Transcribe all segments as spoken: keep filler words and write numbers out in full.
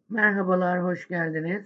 Merhabalar, hoş geldiniz.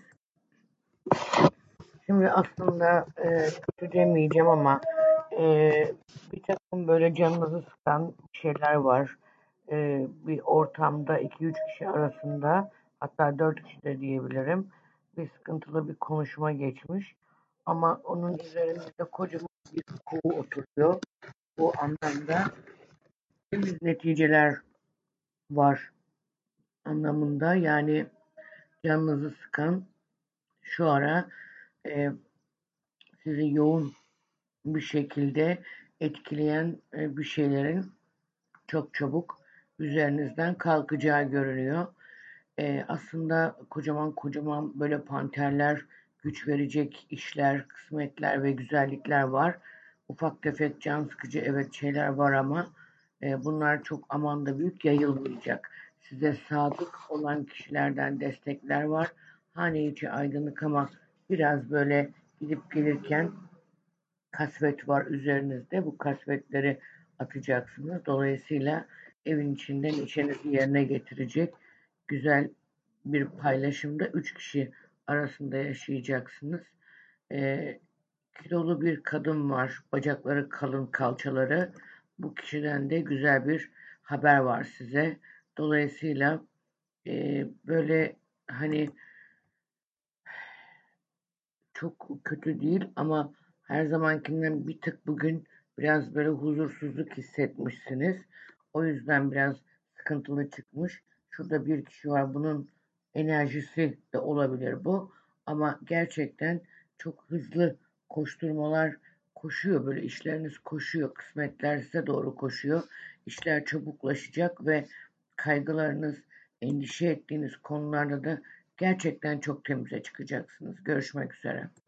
Şimdi aslında e, kötü demeyeceğim ama e, bir takım böyle canınızı sıkan şeyler var. E, bir ortamda iki üç kişi arasında, hatta dört kişi de diyebilirim, bir sıkıntılı bir konuşma geçmiş. Ama onun üzerinde kocaman bir kuğu oturuyor. Bu anlamda temiz neticeler var anlamında. Yani canınızı sıkan şu ara e, sizi yoğun bir şekilde etkileyen e, bir şeylerin çok çabuk üzerinizden kalkacağı görünüyor. E, aslında kocaman kocaman böyle panterler, güç verecek işler, kısmetler ve güzellikler var. Ufak tefek can sıkıcı evet şeyler var ama e, bunlar çok aman da büyük yayılmayacak. Size sadık olan kişilerden destekler var. Hane içi aydınlık ama biraz böyle gidip gelirken kasvet var üzerinizde. Bu kasvetleri atacaksınız. Dolayısıyla evin içinde neşenizi yerine getirecek güzel bir paylaşımda üç kişi arasında yaşayacaksınız. Ee, Kilolu bir kadın var. Bacakları kalın, kalçaları. Bu kişiden de güzel bir haber var size. Dolayısıyla e, böyle hani çok kötü değil ama her zamankinden bir tık bugün biraz böyle huzursuzluk hissetmişsiniz. O yüzden biraz sıkıntılı çıkmış. Şurada bir kişi var. Bunun enerjisi de olabilir bu. Ama gerçekten çok hızlı koşturmalar koşuyor. Böyle işleriniz koşuyor. Kısmetler size doğru koşuyor. İşler çabuklaşacak ve kaygılarınız, endişe ettiğiniz konularda da gerçekten çok temize çıkacaksınız. Görüşmek üzere.